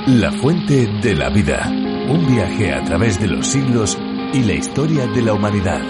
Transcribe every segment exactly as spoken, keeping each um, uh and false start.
La fuente de la vida. Un viaje a través de los siglos y la historia de la humanidad.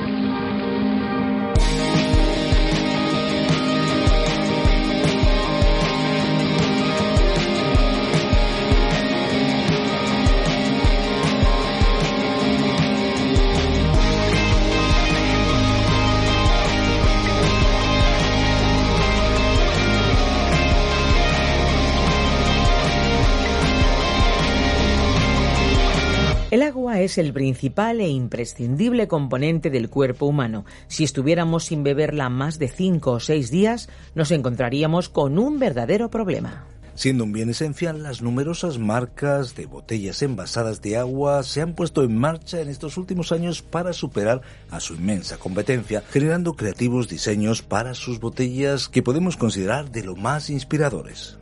El agua es el principal e imprescindible componente del cuerpo humano. Si estuviéramos sin beberla más de cinco o seis días, nos encontraríamos con un verdadero problema. Siendo un bien esencial, las numerosas marcas de botellas envasadas de agua se han puesto en marcha en estos últimos años para superar a su inmensa competencia, generando creativos diseños para sus botellas que podemos considerar de lo más inspiradores.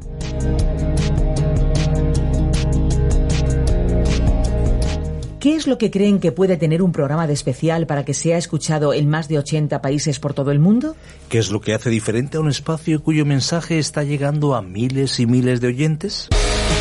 ¿Qué es lo que creen que puede tener un programa de especial para que sea escuchado en más de ochenta países por todo el mundo? ¿Qué es lo que hace diferente a un espacio cuyo mensaje está llegando a miles y miles de oyentes?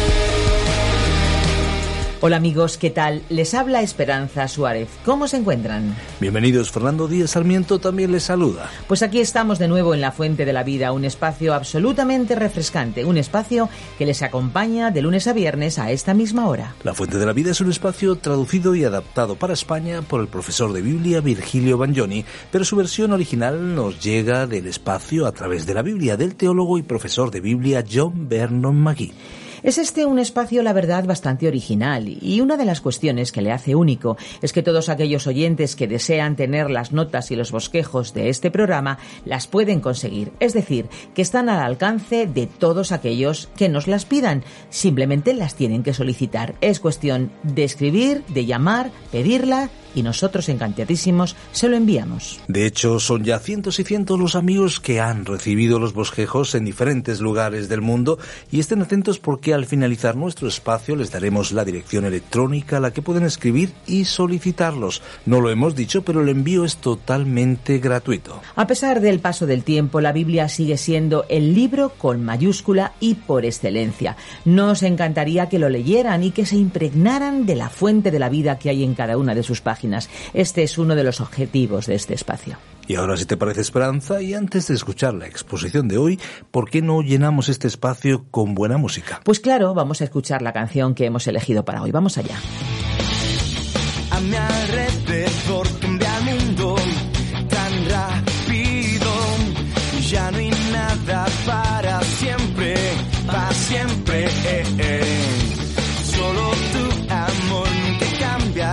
Hola amigos, ¿qué tal? Les habla Esperanza Suárez. ¿Cómo se encuentran? Bienvenidos, Fernando Díaz Sarmiento también les saluda. Pues aquí estamos de nuevo en La Fuente de la Vida, un espacio absolutamente refrescante, un espacio que les acompaña de lunes a viernes a esta misma hora. La Fuente de la Vida es un espacio traducido y adaptado para España por el profesor de Biblia Virgilio Bagnoni, pero su versión original nos llega del espacio a través de la Biblia del teólogo y profesor de Biblia John Vernon McGee. Es este un espacio, la verdad, bastante original, y una de las cuestiones que le hace único es que todos aquellos oyentes que desean tener las notas y los bosquejos de este programa las pueden conseguir, es decir, que están al alcance de todos aquellos que nos las pidan, simplemente las tienen que solicitar. Es cuestión de escribir, de llamar, pedirla, y nosotros encantadísimos se lo enviamos. De hecho, son ya cientos y cientos los amigos que han recibido los bosquejos en diferentes lugares del mundo, y estén atentos porque al finalizar nuestro espacio les daremos la dirección electrónica a la que pueden escribir y solicitarlos. No lo hemos dicho, pero el envío es totalmente gratuito. A pesar del paso del tiempo, la Biblia sigue siendo el libro con mayúscula y por excelencia. Nos encantaría que lo leyeran y que se impregnaran de la fuente de la vida que hay en cada una de sus páginas. Este es uno de los objetivos de este espacio. Y ahora, si te parece, Esperanza, y antes de escuchar la exposición de hoy, ¿por qué no llenamos este espacio con buena música? Pues claro, vamos a escuchar la canción que hemos elegido para hoy. Vamos allá. A mi alrededor cambia el mundo tan rápido, ya no hay nada para siempre, para siempre. Eh, eh. Solo tu amor nunca cambia.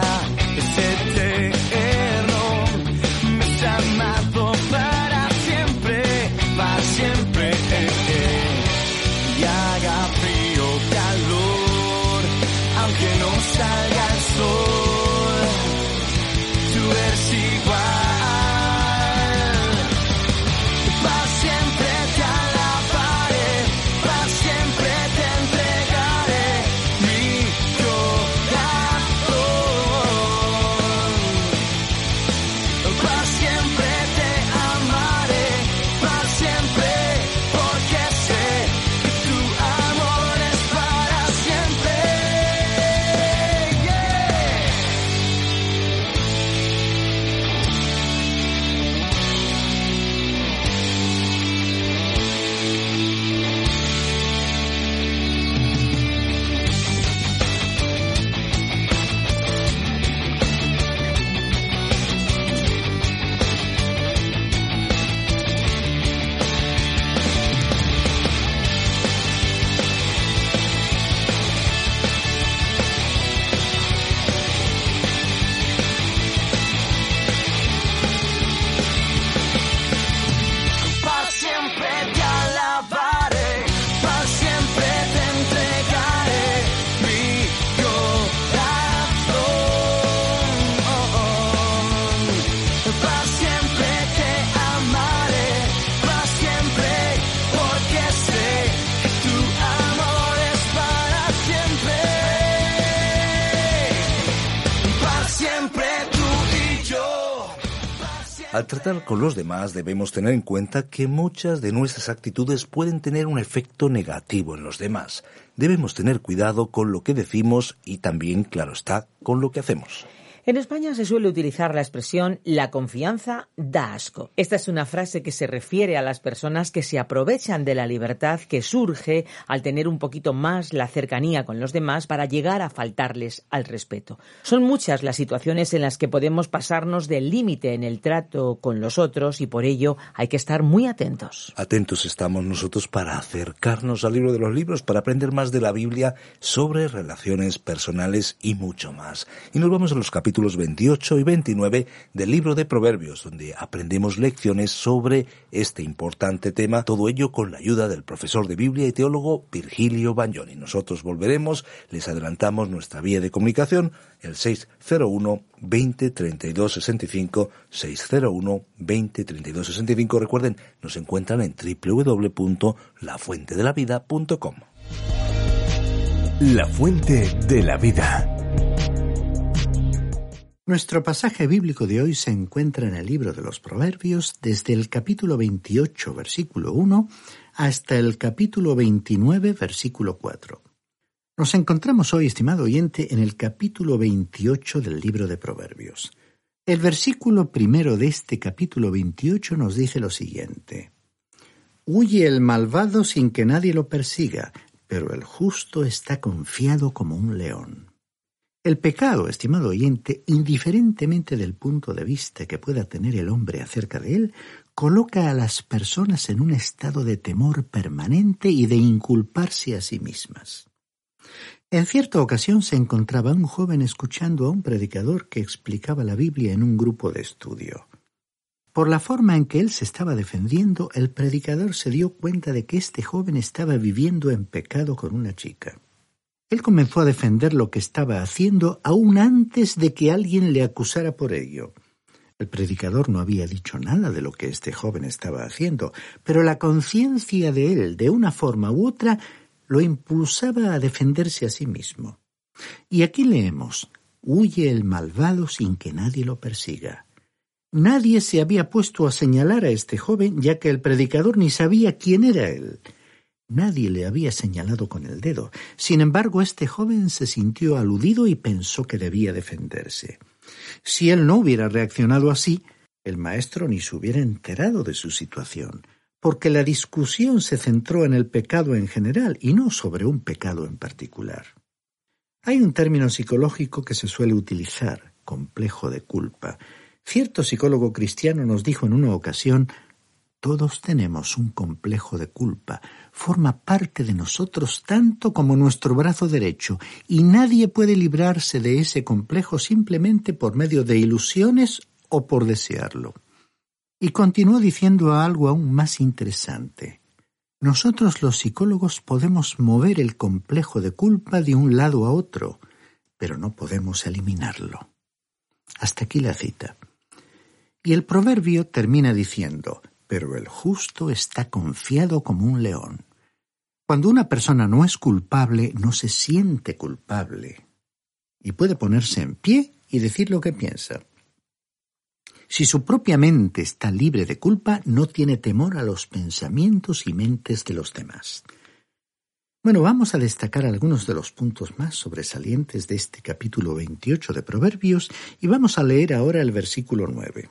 Amado para siempre, para siempre, eh, eh. Y haga frío, calor, aunque no salga el sol, tú eres igual, para siempre. Al tratar con los demás debemos tener en cuenta que muchas de nuestras actitudes pueden tener un efecto negativo en los demás. Debemos tener cuidado con lo que decimos y también, claro está, con lo que hacemos. En España se suele utilizar la expresión «la confianza da asco». Esta es una frase que se refiere a las personas que se aprovechan de la libertad que surge al tener un poquito más la cercanía con los demás para llegar a faltarles al respeto. Son muchas las situaciones en las que podemos pasarnos del límite en el trato con los otros y por ello hay que estar muy atentos. Atentos estamos nosotros para acercarnos al libro de los libros, para aprender más de la Biblia sobre relaciones personales y mucho más. Y nos vamos a los capítulos veintiocho y veintinueve del libro de Proverbios, donde aprendemos lecciones sobre este importante tema, todo ello con la ayuda del profesor de Biblia y teólogo Virgilio Bagnoni. Nosotros volveremos, les adelantamos nuestra vía de comunicación, el seis cero uno, veinte, treinta y dos, sesenta y cinco, seis cero uno, veinte, treinta y dos, sesenta y cinco. Recuerden, nos encuentran en doble u doble u doble u punto la fuente de la vida punto com. La Fuente de la Vida. Nuestro pasaje bíblico de hoy se encuentra en el libro de los Proverbios desde el capítulo veintiocho, versículo uno, hasta el capítulo veintinueve, versículo cuatro. Nos encontramos hoy, estimado oyente, en el capítulo veintiocho del libro de Proverbios. El versículo primero de este capítulo veintiocho nos dice lo siguiente: «Huye el malvado sin que nadie lo persiga, pero el justo está confiado como un león». El pecado, estimado oyente, indiferentemente del punto de vista que pueda tener el hombre acerca de él, coloca a las personas en un estado de temor permanente y de inculparse a sí mismas. En cierta ocasión se encontraba un joven escuchando a un predicador que explicaba la Biblia en un grupo de estudio. Por la forma en que él se estaba defendiendo, el predicador se dio cuenta de que este joven estaba viviendo en pecado con una chica. Él comenzó a defender lo que estaba haciendo aún antes de que alguien le acusara por ello. El predicador no había dicho nada de lo que este joven estaba haciendo, pero la conciencia de él, de una forma u otra, lo impulsaba a defenderse a sí mismo. Y aquí leemos: «Huye el malvado sin que nadie lo persiga». Nadie se había puesto a señalar a este joven, ya que el predicador ni sabía quién era él. Nadie le había señalado con el dedo. Sin embargo, este joven se sintió aludido y pensó que debía defenderse. Si él no hubiera reaccionado así, el maestro ni se hubiera enterado de su situación, porque la discusión se centró en el pecado en general y no sobre un pecado en particular. Hay un término psicológico que se suele utilizar, complejo de culpa. Cierto psicólogo cristiano nos dijo en una ocasión: «Todos tenemos un complejo de culpa, forma parte de nosotros tanto como nuestro brazo derecho, y nadie puede librarse de ese complejo simplemente por medio de ilusiones o por desearlo». Y continuó diciendo algo aún más interesante: «Nosotros los psicólogos podemos mover el complejo de culpa de un lado a otro, pero no podemos eliminarlo». Hasta aquí la cita. Y el proverbio termina diciendo: «Pero el justo está confiado como un león». Cuando una persona no es culpable, no se siente culpable y puede ponerse en pie y decir lo que piensa. Si su propia mente está libre de culpa, no tiene temor a los pensamientos y mentes de los demás. Bueno, vamos a destacar algunos de los puntos más sobresalientes de este capítulo veintiocho de Proverbios y vamos a leer ahora el versículo nueve.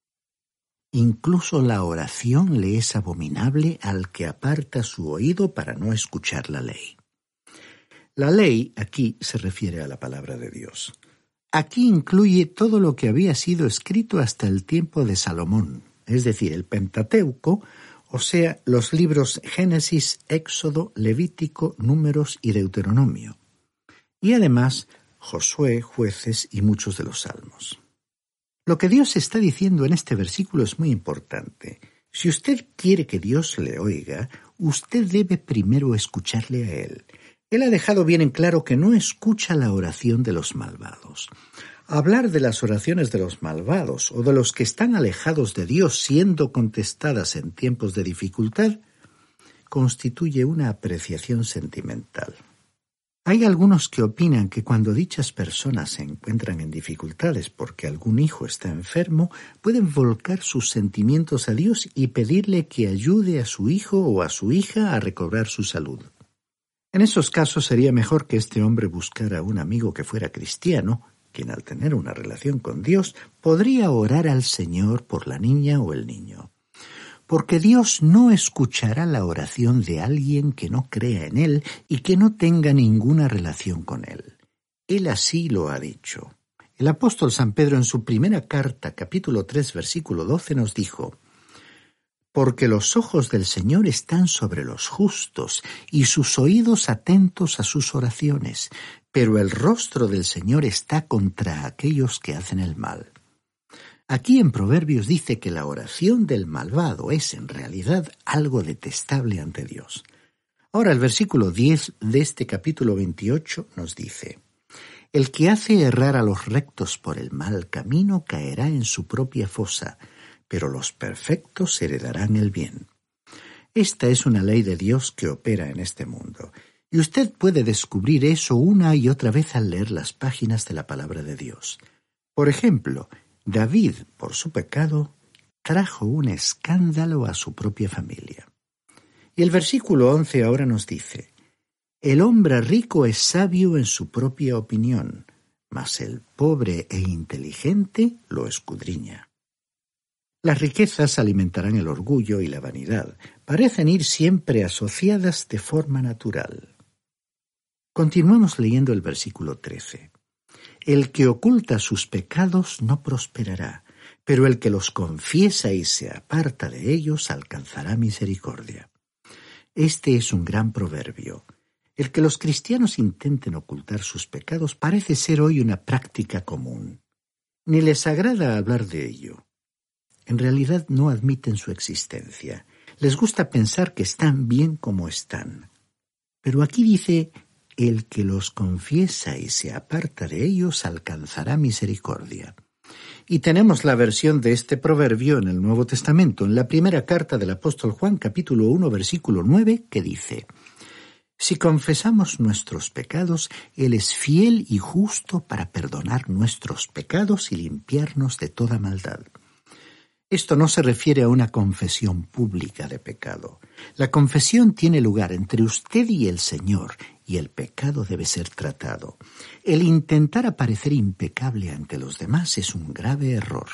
«Incluso la oración le es abominable al que aparta su oído para no escuchar la ley». La ley aquí se refiere a la palabra de Dios. Aquí incluye todo lo que había sido escrito hasta el tiempo de Salomón, es decir, el Pentateuco, o sea, los libros Génesis, Éxodo, Levítico, Números y Deuteronomio. Y además, Josué, Jueces y muchos de los Salmos. Lo que Dios está diciendo en este versículo es muy importante. Si usted quiere que Dios le oiga, usted debe primero escucharle a Él. Él ha dejado bien en claro que no escucha la oración de los malvados. Hablar de las oraciones de los malvados o de los que están alejados de Dios siendo contestadas en tiempos de dificultad constituye una apreciación sentimental. Hay algunos que opinan que cuando dichas personas se encuentran en dificultades porque algún hijo está enfermo, pueden volcar sus sentimientos a Dios y pedirle que ayude a su hijo o a su hija a recobrar su salud. En esos casos sería mejor que este hombre buscara a un amigo que fuera cristiano, quien al tener una relación con Dios podría orar al Señor por la niña o el niño. Porque Dios no escuchará la oración de alguien que no crea en Él y que no tenga ninguna relación con Él. Él así lo ha dicho. El apóstol San Pedro en su primera carta, capítulo tres, versículo doce, nos dijo: «Porque los ojos del Señor están sobre los justos y sus oídos atentos a sus oraciones, pero el rostro del Señor está contra aquellos que hacen el mal». Aquí en Proverbios dice que la oración del malvado es en realidad algo detestable ante Dios. Ahora el versículo diez de este capítulo veintiocho nos dice: «El que hace errar a los rectos por el mal camino caerá en su propia fosa, pero los perfectos heredarán el bien». Esta es una ley de Dios que opera en este mundo, y usted puede descubrir eso una y otra vez al leer las páginas de la palabra de Dios. Por ejemplo, David, por su pecado, trajo un escándalo a su propia familia. Y el versículo once ahora nos dice: «El hombre rico es sabio en su propia opinión, mas el pobre e inteligente lo escudriña». Las riquezas alimentarán el orgullo y la vanidad. Parecen ir siempre asociadas de forma natural. Continuamos leyendo el versículo trece. «El que oculta sus pecados no prosperará, pero el que los confiesa y se aparta de ellos alcanzará misericordia». Este es un gran proverbio. El que los cristianos intenten ocultar sus pecados parece ser hoy una práctica común. Ni les agrada hablar de ello. En realidad no admiten su existencia. Les gusta pensar que están bien como están. Pero aquí dice: «El que los confiesa y se aparta de ellos alcanzará misericordia». Y tenemos la versión de este proverbio en el Nuevo Testamento, en la primera carta del apóstol Juan, capítulo uno, versículo nueve, que dice: «Si confesamos nuestros pecados, Él es fiel y justo para perdonar nuestros pecados y limpiarnos de toda maldad». Esto no se refiere a una confesión pública de pecado. La confesión tiene lugar entre usted y el Señor, y el pecado debe ser tratado. El intentar aparecer impecable ante los demás es un grave error.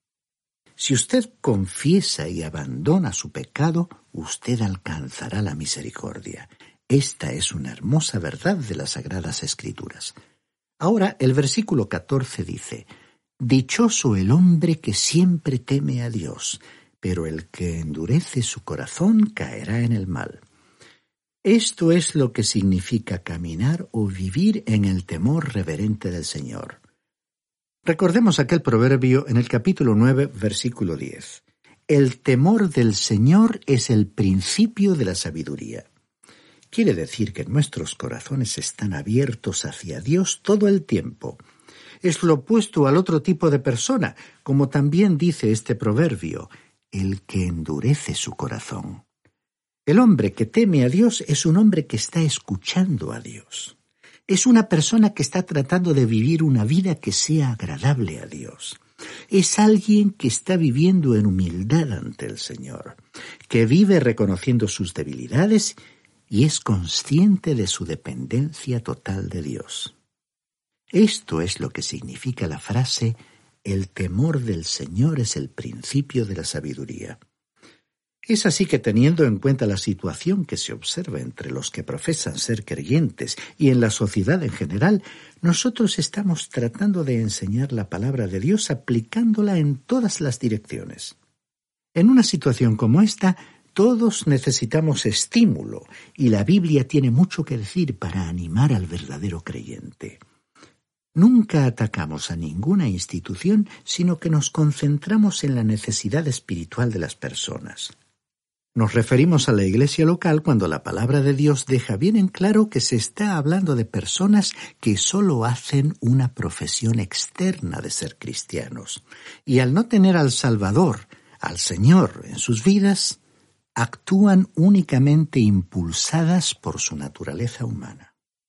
Si usted confiesa y abandona su pecado, usted alcanzará la misericordia. Esta es una hermosa verdad de las Sagradas Escrituras. Ahora el versículo catorce dice: «Dichoso el hombre que siempre teme a Dios, pero el que endurece su corazón caerá en el mal». Esto es lo que significa caminar o vivir en el temor reverente del Señor. Recordemos aquel proverbio en el capítulo nueve, versículo diez. «El temor del Señor es el principio de la sabiduría». Quiere decir que nuestros corazones están abiertos hacia Dios todo el tiempo. Es lo opuesto al otro tipo de persona, como también dice este proverbio: «el que endurece su corazón». El hombre que teme a Dios es un hombre que está escuchando a Dios. Es una persona que está tratando de vivir una vida que sea agradable a Dios. Es alguien que está viviendo en humildad ante el Señor, que vive reconociendo sus debilidades y es consciente de su dependencia total de Dios. Esto es lo que significa la frase: «El temor del Señor es el principio de la sabiduría». Es así que, teniendo en cuenta la situación que se observa entre los que profesan ser creyentes y en la sociedad en general, nosotros estamos tratando de enseñar la palabra de Dios aplicándola en todas las direcciones. En una situación como esta, todos necesitamos estímulo, y la Biblia tiene mucho que decir para animar al verdadero creyente. Nunca atacamos a ninguna institución, sino que nos concentramos en la necesidad espiritual de las personas. Nos referimos a la iglesia local cuando la palabra de Dios deja bien en claro que se está hablando de personas que solo hacen una profesión externa de ser cristianos, y al no tener al Salvador, al Señor, en sus vidas, actúan únicamente impulsadas por su naturaleza humana.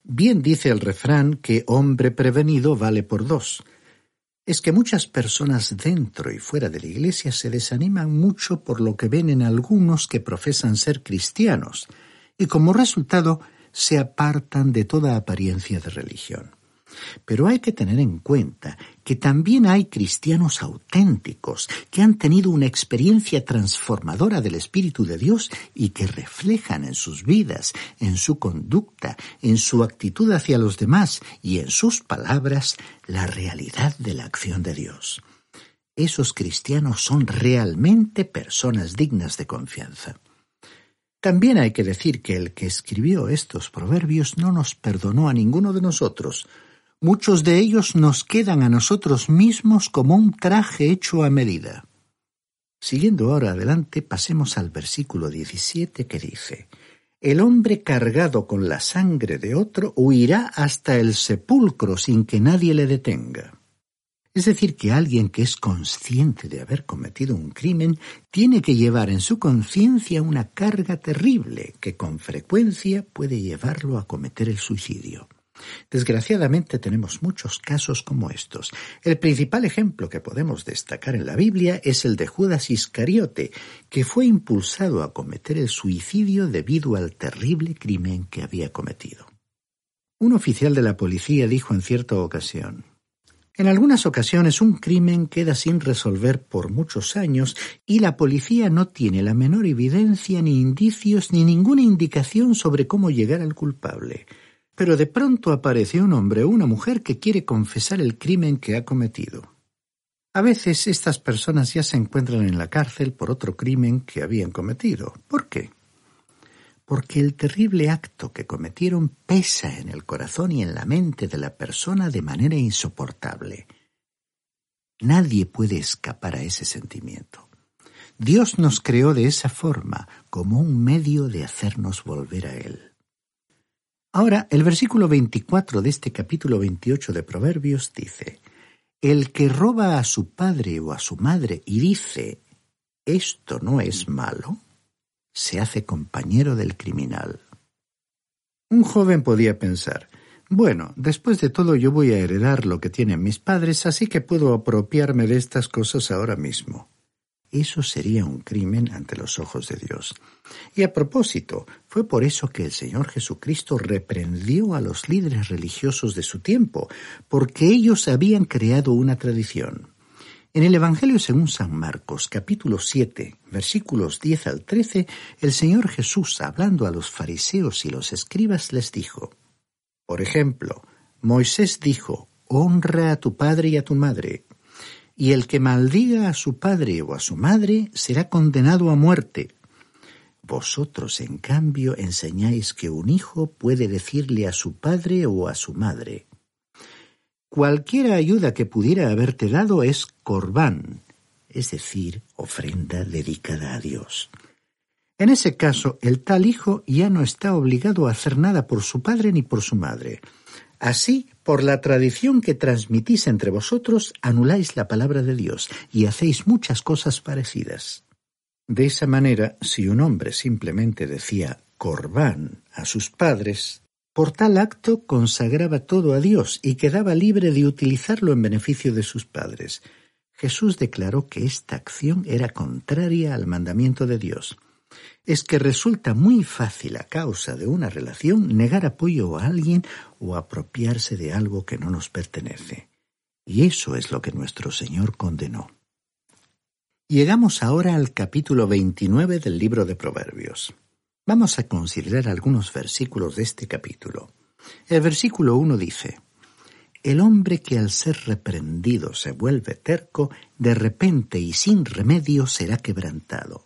Bien dice el refrán que hombre prevenido vale por dos. Es que muchas personas dentro y fuera de la Iglesia se desaniman mucho por lo que ven en algunos que profesan ser cristianos y como resultado se apartan de toda apariencia de religión. Pero hay que tener en cuenta que también hay cristianos auténticos que han tenido una experiencia transformadora del Espíritu de Dios y que reflejan en sus vidas, en su conducta, en su actitud hacia los demás y en sus palabras la realidad de la acción de Dios. Esos cristianos son realmente personas dignas de confianza. También hay que decir que el que escribió estos proverbios no nos perdonó a ninguno de nosotros. Muchos de ellos nos quedan a nosotros mismos como un traje hecho a medida. Siguiendo ahora adelante, pasemos al versículo diecisiete que dice: El hombre cargado con la sangre de otro huirá hasta el sepulcro sin que nadie le detenga. Es decir, que alguien que es consciente de haber cometido un crimen tiene que llevar en su conciencia una carga terrible que con frecuencia puede llevarlo a cometer el suicidio. Desgraciadamente tenemos muchos casos como estos. El principal ejemplo que podemos destacar en la Biblia es el de Judas Iscariote, que fue impulsado a cometer el suicidio debido al terrible crimen que había cometido. Un oficial de la policía dijo en cierta ocasión: En algunas ocasiones un crimen queda sin resolver por muchos años y la policía no tiene la menor evidencia, ni indicios, ni ninguna indicación sobre cómo llegar al culpable. Pero de pronto aparece un hombre o una mujer que quiere confesar el crimen que ha cometido. A veces estas personas ya se encuentran en la cárcel por otro crimen que habían cometido. ¿Por qué? Porque el terrible acto que cometieron pesa en el corazón y en la mente de la persona de manera insoportable. Nadie puede escapar a ese sentimiento. Dios nos creó de esa forma, como un medio de hacernos volver a Él. Ahora, el versículo veinticuatro de este capítulo veintiocho de Proverbios dice: El que roba a su padre o a su madre y dice, «Esto no es malo», se hace compañero del criminal. Un joven podía pensar: bueno, después de todo yo voy a heredar lo que tienen mis padres, así que puedo apropiarme de estas cosas ahora mismo. Eso sería un crimen ante los ojos de Dios. Y a propósito, fue por eso que el Señor Jesucristo reprendió a los líderes religiosos de su tiempo, porque ellos habían creado una tradición. En el Evangelio según San Marcos, capítulo siete, versículos diez al trece, el Señor Jesús, hablando a los fariseos y los escribas, les dijo: Por ejemplo, Moisés dijo, «Honra a tu padre y a tu madre», y el que maldiga a su padre o a su madre será condenado a muerte. Vosotros, en cambio, enseñáis que un hijo puede decirle a su padre o a su madre: cualquier ayuda que pudiera haberte dado es corbán, es decir, ofrenda dedicada a Dios. En ese caso, el tal hijo ya no está obligado a hacer nada por su padre ni por su madre. Así, por la tradición que transmitís entre vosotros, anuláis la palabra de Dios y hacéis muchas cosas parecidas. De esa manera, si un hombre simplemente decía corbán a sus padres, por tal acto consagraba todo a Dios y quedaba libre de utilizarlo en beneficio de sus padres. Jesús declaró que esta acción era contraria al mandamiento de Dios. Es que resulta muy fácil a causa de una relación negar apoyo a alguien o apropiarse de algo que no nos pertenece. Y eso es lo que nuestro Señor condenó. Llegamos ahora al capítulo veintinueve del libro de Proverbios. Vamos a considerar algunos versículos de este capítulo. El versículo uno dice: El hombre que al ser reprendido se vuelve terco, de repente y sin remedio será quebrantado.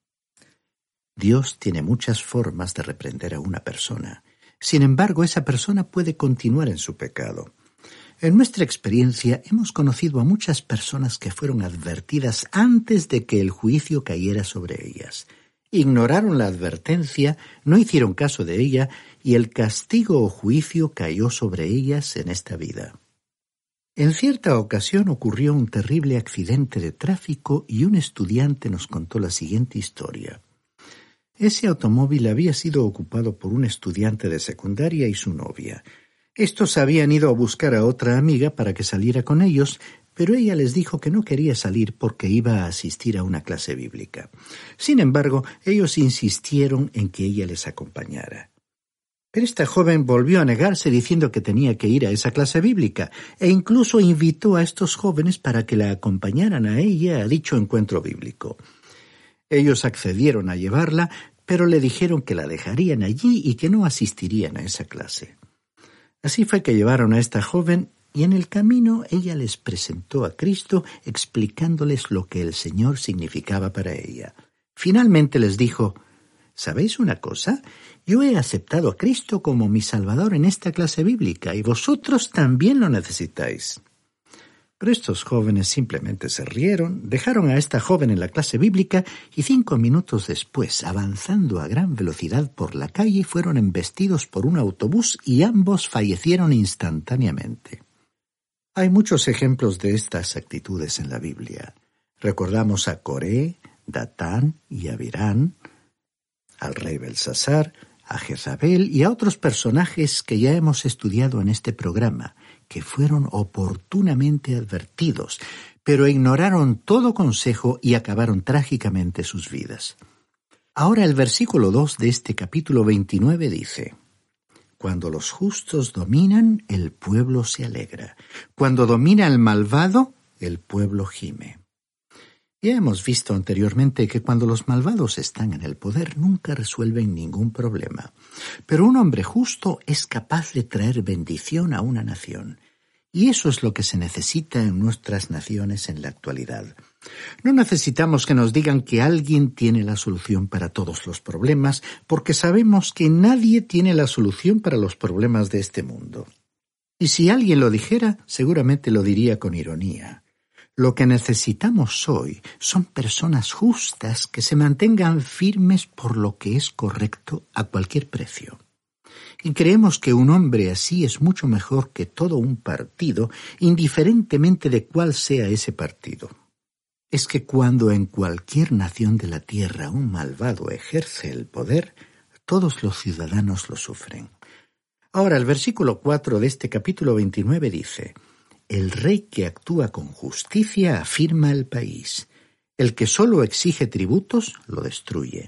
Dios tiene muchas formas de reprender a una persona. Sin embargo, esa persona puede continuar en su pecado. En nuestra experiencia hemos conocido a muchas personas que fueron advertidas antes de que el juicio cayera sobre ellas. Ignoraron la advertencia, no hicieron caso de ella y el castigo o juicio cayó sobre ellas en esta vida. En cierta ocasión ocurrió un terrible accidente de tráfico y un estudiante nos contó la siguiente historia. Ese automóvil había sido ocupado por un estudiante de secundaria y su novia. Estos habían ido a buscar a otra amiga para que saliera con ellos, pero ella les dijo que no quería salir porque iba a asistir a una clase bíblica. Sin embargo, ellos insistieron en que ella les acompañara. Pero esta joven volvió a negarse diciendo que tenía que ir a esa clase bíblica e incluso invitó a estos jóvenes para que la acompañaran a ella a dicho encuentro bíblico. Ellos accedieron a llevarla, pero le dijeron que la dejarían allí y que no asistirían a esa clase. Así fue que llevaron a esta joven y en el camino ella les presentó a Cristo explicándoles lo que el Señor significaba para ella. Finalmente les dijo: ¿sabéis una cosa? Yo he aceptado a Cristo como mi Salvador en esta clase bíblica y vosotros también lo necesitáis. Pero estos jóvenes simplemente se rieron, dejaron a esta joven en la clase bíblica y cinco minutos después, avanzando a gran velocidad por la calle, fueron embestidos por un autobús y ambos fallecieron instantáneamente. Hay muchos ejemplos de estas actitudes en la Biblia. Recordamos a Coré, Datán y Abirán, al rey Belsasar, a Jezabel y a otros personajes que ya hemos estudiado en este programa, que fueron oportunamente advertidos, pero ignoraron todo consejo y acabaron trágicamente sus vidas. Ahora el versículo dos de este capítulo veintinueve dice: Cuando los justos dominan, el pueblo se alegra. Cuando domina el malvado, el pueblo gime. Ya hemos visto anteriormente que cuando los malvados están en el poder nunca resuelven ningún problema. Pero un hombre justo es capaz de traer bendición a una nación. Y eso es lo que se necesita en nuestras naciones en la actualidad. No necesitamos que nos digan que alguien tiene la solución para todos los problemas, porque sabemos que nadie tiene la solución para los problemas de este mundo. Y si alguien lo dijera, seguramente lo diría con ironía. Lo que necesitamos hoy son personas justas que se mantengan firmes por lo que es correcto a cualquier precio. Y creemos que un hombre así es mucho mejor que todo un partido, indiferentemente de cuál sea ese partido. Es que cuando en cualquier nación de la tierra un malvado ejerce el poder, todos los ciudadanos lo sufren. Ahora el versículo cuatro de este capítulo veintinueve dice: El rey que actúa con justicia afirma el país. El que solo exige tributos lo destruye.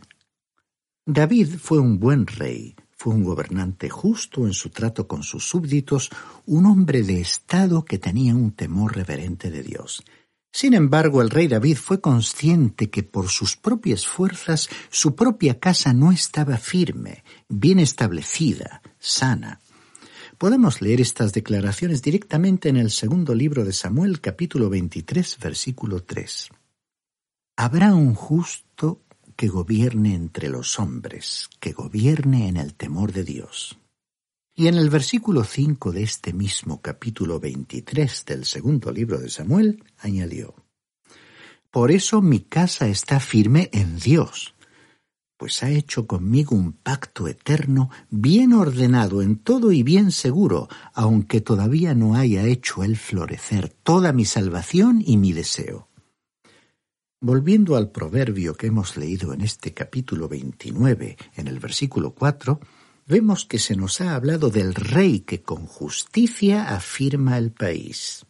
David fue un buen rey, fue un gobernante justo en su trato con sus súbditos, un hombre de estado que tenía un temor reverente de Dios. Sin embargo, el rey David fue consciente que por sus propias fuerzas su propia casa no estaba firme, bien establecida, sana. Podemos leer estas declaraciones directamente en el segundo libro de Samuel, capítulo veintitrés, versículo tres. Habrá un justo que gobierne entre los hombres, que gobierne en el temor de Dios. Y en el versículo cinco de este mismo capítulo veintitrés del segundo libro de Samuel, añadió: Por eso mi casa está firme en Dios, pues ha hecho conmigo un pacto eterno, bien ordenado en todo y bien seguro, aunque todavía no haya hecho él florecer toda mi salvación y mi deseo. Volviendo al proverbio que hemos leído en este capítulo veintinueve, en el versículo cuatro, vemos que se nos ha hablado del rey que con justicia afirma el país.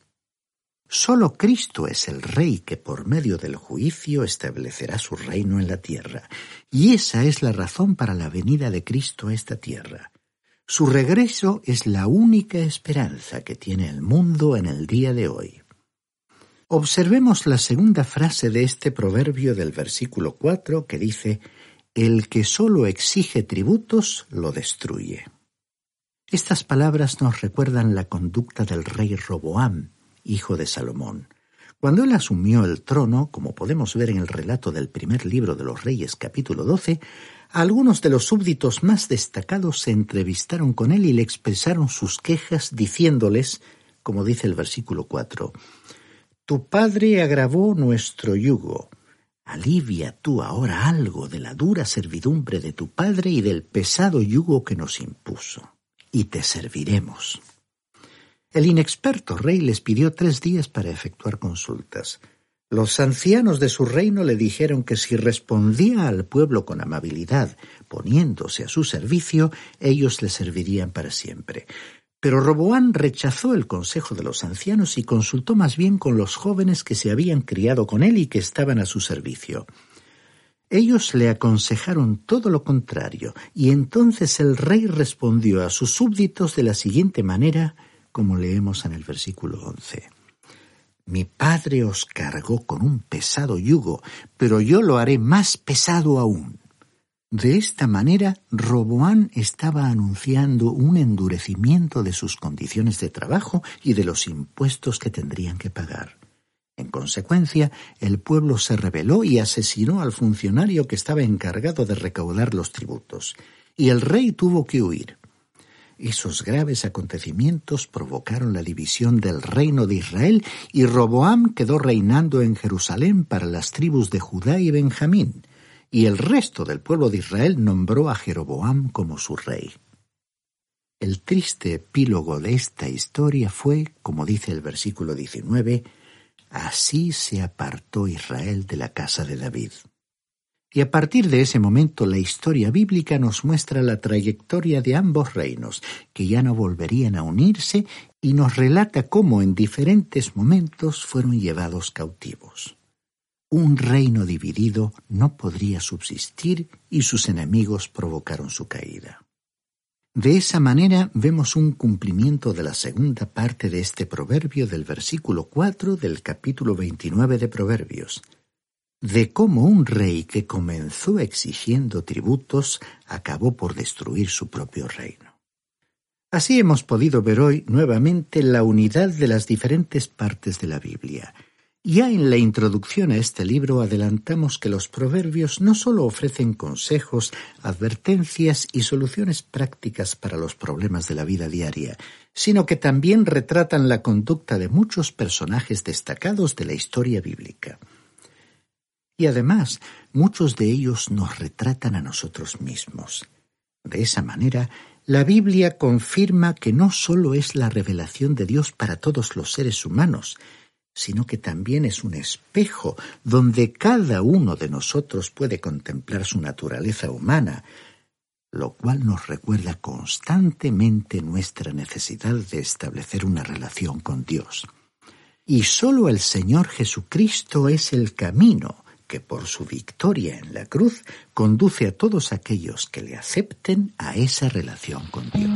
Solo Cristo es el Rey que por medio del juicio establecerá su reino en la tierra, y esa es la razón para la venida de Cristo a esta tierra. Su regreso es la única esperanza que tiene el mundo en el día de hoy. Observemos la segunda frase de este proverbio del versículo cuatro que dice: El que solo exige tributos lo destruye. Estas palabras nos recuerdan la conducta del rey Roboam, hijo de Salomón. Cuando él asumió el trono, como podemos ver en el relato del primer libro de los Reyes, capítulo doce, algunos de los súbditos más destacados se entrevistaron con él y le expresaron sus quejas diciéndoles, como dice el versículo cuatro, «Tu padre agravó nuestro yugo. Alivia tú ahora algo de la dura servidumbre de tu padre y del pesado yugo que nos impuso, y te serviremos». El inexperto rey les pidió tres días para efectuar consultas. Los ancianos de su reino le dijeron que si respondía al pueblo con amabilidad, poniéndose a su servicio, ellos le servirían para siempre. Pero Roboam rechazó el consejo de los ancianos y consultó más bien con los jóvenes que se habían criado con él y que estaban a su servicio. Ellos le aconsejaron todo lo contrario, y entonces el rey respondió a sus súbditos de la siguiente manera, como leemos en el versículo once. Mi padre os cargó con un pesado yugo, pero yo lo haré más pesado aún. De esta manera, Roboam estaba anunciando un endurecimiento de sus condiciones de trabajo y de los impuestos que tendrían que pagar. En consecuencia, el pueblo se rebeló y asesinó al funcionario que estaba encargado de recaudar los tributos, y el rey tuvo que huir. Esos graves acontecimientos provocaron la división del reino de Israel y Roboam quedó reinando en Jerusalén para las tribus de Judá y Benjamín, y el resto del pueblo de Israel nombró a Jeroboam como su rey. El triste epílogo de esta historia fue, como dice el versículo diecinueve, así se apartó Israel de la casa de David. Y a partir de ese momento la historia bíblica nos muestra la trayectoria de ambos reinos, que ya no volverían a unirse, y nos relata cómo en diferentes momentos fueron llevados cautivos. Un reino dividido no podría subsistir y sus enemigos provocaron su caída. De esa manera vemos un cumplimiento de la segunda parte de este proverbio del versículo cuatro del capítulo veintinueve de Proverbios, de cómo un rey que comenzó exigiendo tributos acabó por destruir su propio reino. Así hemos podido ver hoy nuevamente la unidad de las diferentes partes de la Biblia. Ya en la introducción a este libro adelantamos que los proverbios no solo ofrecen consejos, advertencias y soluciones prácticas para los problemas de la vida diaria, sino que también retratan la conducta de muchos personajes destacados de la historia bíblica. Y además, muchos de ellos nos retratan a nosotros mismos. De esa manera, la Biblia confirma que no solo es la revelación de Dios para todos los seres humanos, sino que también es un espejo donde cada uno de nosotros puede contemplar su naturaleza humana, lo cual nos recuerda constantemente nuestra necesidad de establecer una relación con Dios. Y solo el Señor Jesucristo es el camino que por su victoria en la cruz conduce a todos aquellos que le acepten a esa relación con Dios.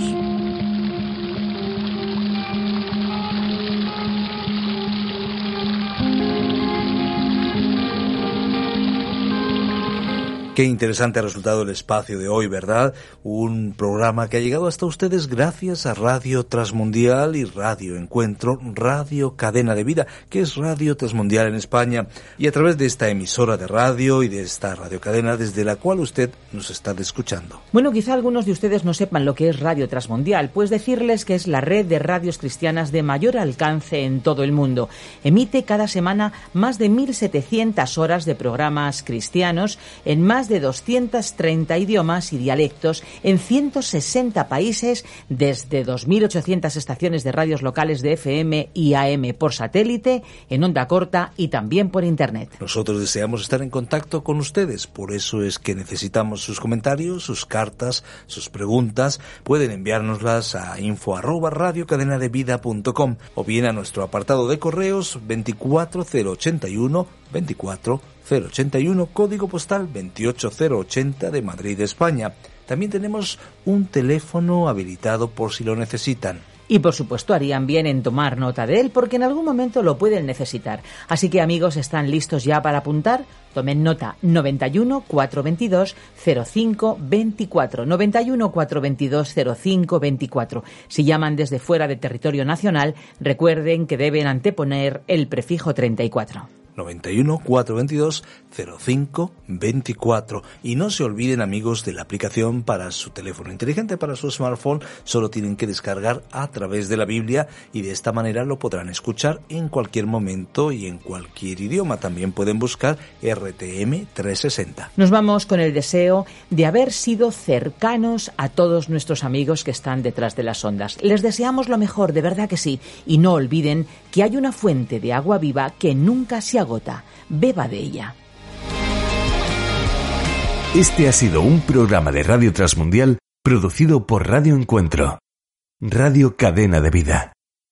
Qué interesante ha resultado el espacio de hoy, ¿verdad? Un programa que ha llegado hasta ustedes gracias a Radio Transmundial y Radio Encuentro, Radio Cadena de Vida, que es Radio Transmundial en España, y a través de esta emisora de radio y de esta radiocadena desde la cual usted nos está escuchando. Bueno, quizá algunos de ustedes no sepan lo que es Radio Transmundial, pues decirles que es la red de radios cristianas de mayor alcance en todo el mundo. Emite cada semana más de mil setecientas horas de programas cristianos en más de doscientos treinta idiomas y dialectos en ciento sesenta países, desde dos mil ochocientas estaciones de radios locales de F M y A M por satélite, en onda corta y también por Internet. Nosotros deseamos estar en contacto con ustedes, por eso es que necesitamos sus comentarios, sus cartas, sus preguntas. Pueden enviárnoslas a info arroba radiocadenadevida punto com o bien a nuestro apartado de correos veinticuatro cero ochenta y uno veinticuatro cero ochenta y uno, código postal veintiocho cero ochenta de Madrid, España. También tenemos un teléfono habilitado por si lo necesitan. Y por supuesto harían bien en tomar nota de él porque en algún momento lo pueden necesitar. Así que amigos, ¿están listos ya para apuntar? Tomen nota: noventa y uno, cuatrocientos veintidós, cero cinco veinticuatro. noventa y uno, cuatrocientos veintidós, cero cinco veinticuatro. Si llaman desde fuera de territorio nacional, recuerden que deben anteponer el prefijo treinta y cuatro. noventa y uno, cuatrocientos veintidós, cero cinco veinticuatro. Y no se olviden, amigos, de la aplicación para su teléfono inteligente, para su smartphone. Solo tienen que descargar a través de la Biblia y de esta manera lo podrán escuchar en cualquier momento y en cualquier idioma. También pueden buscar R T M trescientos sesenta. Nos vamos con el deseo de haber sido cercanos a todos nuestros amigos que están detrás de las ondas. Les deseamos lo mejor, de verdad que sí. Y no olviden que que hay una fuente de agua viva que nunca se agota. Beba de ella. Este ha sido un programa de Radio Transmundial producido por Radio Encuentro, Radio Cadena de Vida.